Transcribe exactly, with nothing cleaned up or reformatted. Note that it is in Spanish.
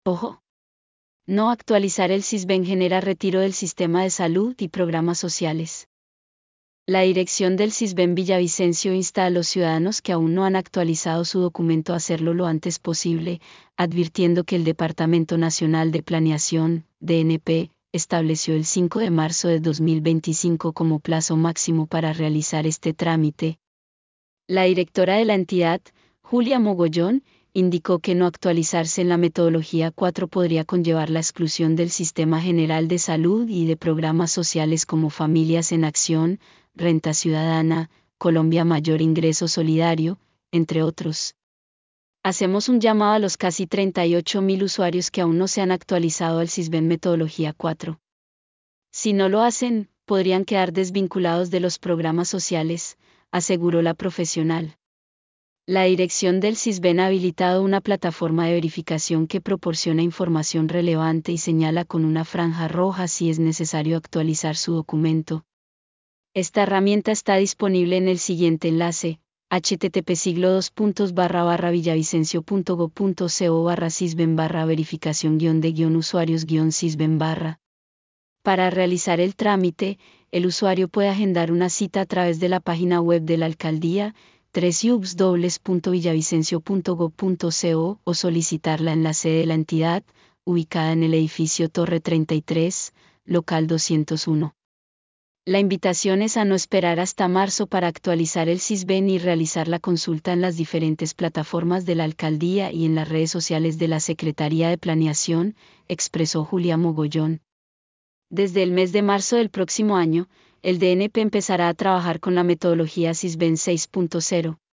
Ojo. No actualizar el SISBEN genera retiro del sistema de salud y programas sociales. La dirección del SISBEN Villavicencio insta a los ciudadanos que aún no han actualizado su documento a hacerlo lo antes posible, advirtiendo que el Departamento Nacional de Planeación, D N P, estableció el cinco de marzo de dos mil veinticinco como plazo máximo para realizar este trámite. La directora de la entidad, Julia Mogollón, indicó que no actualizarse en la metodología cuatro podría conllevar la exclusión del Sistema General de Salud y de programas sociales como Familias en Acción, Renta Ciudadana, Colombia Mayor Ingreso Solidario, entre otros. Hacemos un llamado a los casi treinta y ocho mil usuarios que aún no se han actualizado al SISBEN Metodología cuatro. Si no lo hacen, podrían quedar desvinculados de los programas sociales, aseguró la profesional. La dirección del SISBEN ha habilitado una plataforma de verificación que proporciona información relevante y señala con una franja roja si es necesario actualizar su documento. Esta herramienta está disponible en el siguiente enlace: http siglo dos puntos barra barra villavicencio punto go punto co barra sisben barra verificación guión de guión usuarios guión sisben barra. Para realizar el trámite, el usuario puede agendar una cita a través de la página web de la alcaldía, w w w punto villavicencio punto go punto co, o solicitarla en la sede de la entidad, ubicada en el edificio Torre treinta y tres, local doscientos uno. La invitación es a no esperar hasta marzo para actualizar el SISBEN y realizar la consulta en las diferentes plataformas de la alcaldía y en las redes sociales de la Secretaría de Planeación, expresó Julia Mogollón. Desde el mes de marzo del próximo año, el D N P empezará a trabajar con la metodología SISBEN seis punto cero.